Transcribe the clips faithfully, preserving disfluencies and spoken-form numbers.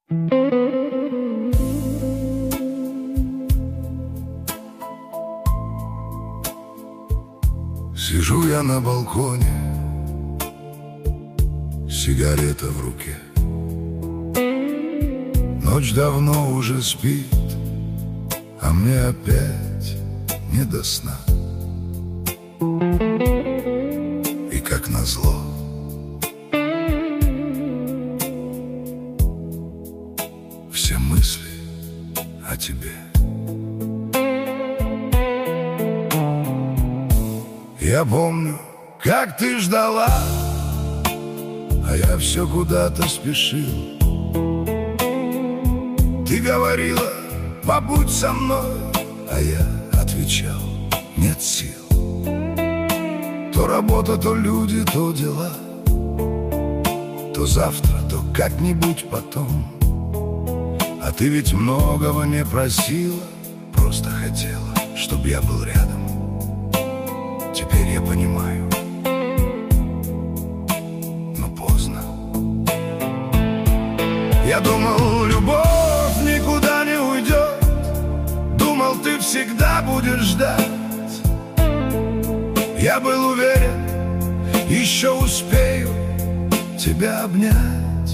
Сижу я на балконе, сигарета в руке. Ночь давно уже спит, а мне опять не до сна. И как назло все мысли о тебе. Я помню, как ты ждала, а я все куда-то спешил. Ты говорила: побудь со мной, а я отвечал: нет сил. То работа, то люди, то дела, то завтра, то как-нибудь потом. А ты ведь многого не просила, просто хотела, чтоб я был рядом. Теперь я понимаю, но поздно. Я думал, любовь никуда не уйдет, думал, ты всегда будешь ждать. Я был уверен, еще успею тебя обнять.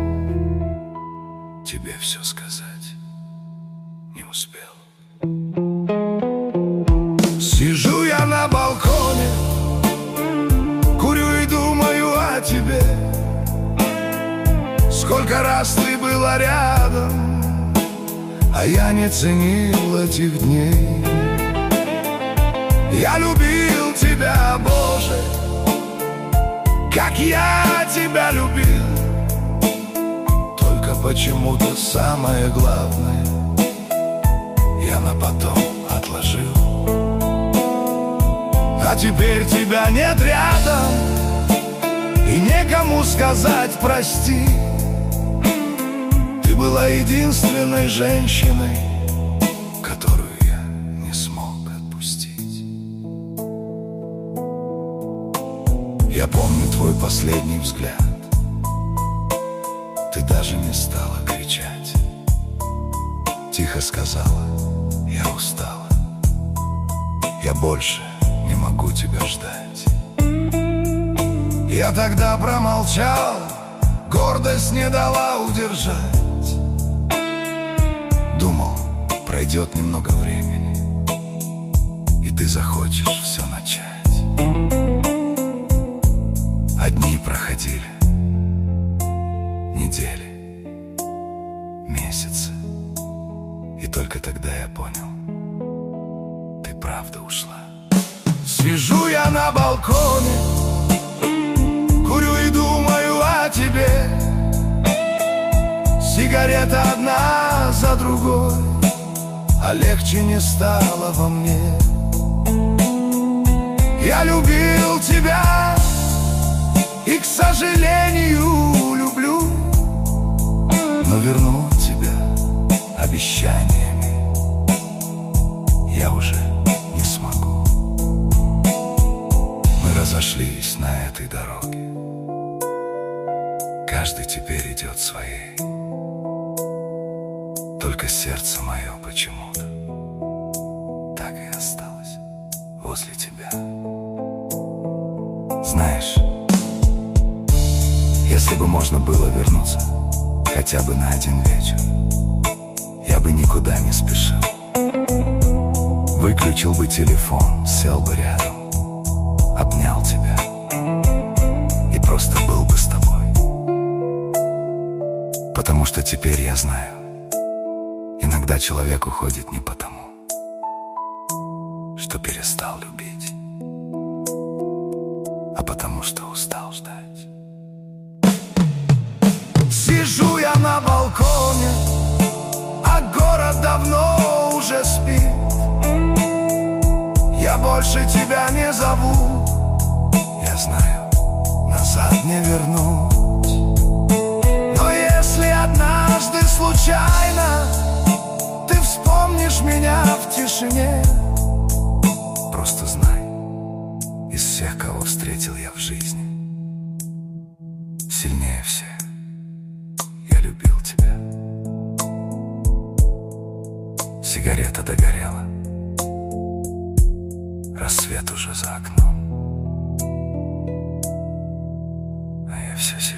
Тебе все сказать не успел. Сижу я на балконе, курю и думаю о тебе. Сколько раз ты была рядом, а я не ценил этих дней. Я любил тебя, Боже, как я тебя любил. Только почему-то самое главное я на потом отложил. А теперь тебя нет рядом, и некому сказать прости. Ты была единственной женщиной, которую я не смог отпустить. Я помню твой последний взгляд. Ты даже не стала кричать. Тихо сказала: я устала, я больше не могу тебя ждать. Я тогда промолчал, гордость не дала удержать. Думал, пройдет немного времени, и ты захочешь все начать. А дни проходили, недели, месяцы, и только тогда я понял, ты правда ушла. Сижу я на балконе, курю и думаю о тебе. Сигарета одна за другой, а легче не стало во мне. Я любил тебя и, к сожалению, люблю, но вернуть тебя обещаниями я уже не смогу. Мы разошлись на этой дороге, каждый теперь идет своей. Только сердце мое почему-то так и осталось возле тебя. Знаешь, если бы можно было вернуться хотя бы на один вечер, я бы никуда не спешил. Выключил бы телефон, сел бы рядом, обнял тебя и просто был бы с тобой. Потому что теперь я знаю, иногда человек уходит не потому, что перестал любить, а потому что устал ждать. Сижу я на балконе, а город давно уже спит. Я больше тебя не зову, я знаю, назад не вернуть. Но если однажды случайно ты вспомнишь меня в тишине, просто знай, из всех, кого встретил я в жизни, сильнее всех я любил тебя. Сигарета догорела, рассвет уже за окном, а я все